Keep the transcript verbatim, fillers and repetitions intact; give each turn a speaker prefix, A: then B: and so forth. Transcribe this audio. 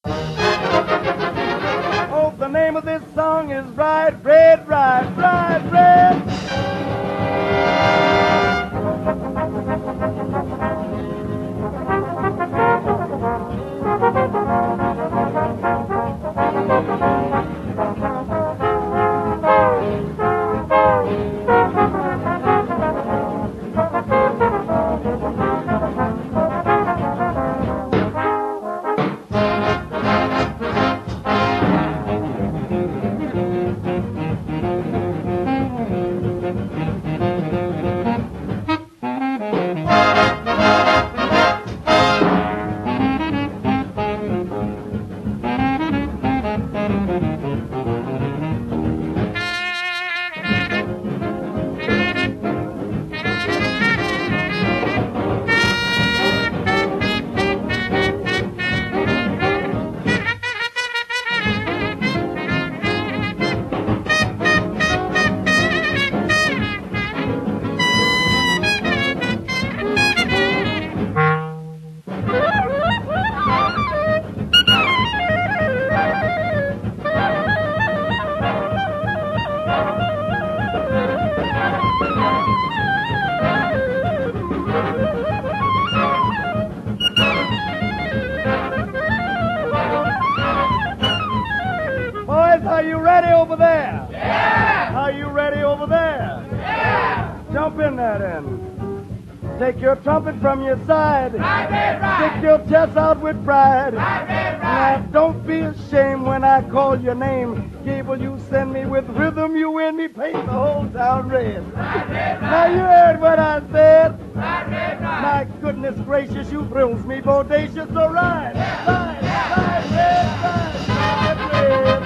A: Oh, the name of this song is Ride, Red, Ride, Ride, Red. Are you ready over there?
B: Yeah!
A: Are you ready over there?
B: Yeah!
A: Jump in there then. Take your trumpet from your side.
B: Right, right, right.
A: Stick your chest out with pride.
B: Right, right,
A: Now
B: right.
A: don't be ashamed when I call your name. Gable, you send me with rhythm, you win me, paint the whole town red.
B: Right, right,
A: Now you
B: right.
A: heard what I said.
B: Right, right, right.
A: My goodness gracious, you thrills me bodacious. So ride, ride, ride, red, ride, ride, red.